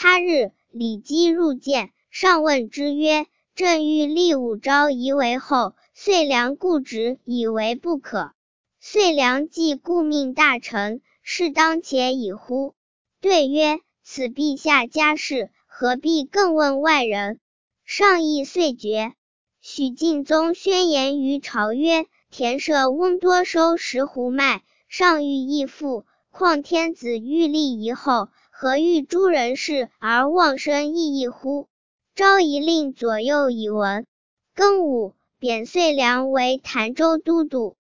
他日，李基入见，上问之曰：朕欲立武昭仪为后，遂良固执以为不可。遂良既顾命大臣，是当且已乎？对曰：此陛下家事，何必更问外人？上议遂决。许敬宗宣言于朝曰：田舍翁多收石斛麦，上欲义父，况天子欲立仪后，何欲诸人事而妄生异议乎？昭仪令左右以闻。庚午，贬遂良为潭州都督。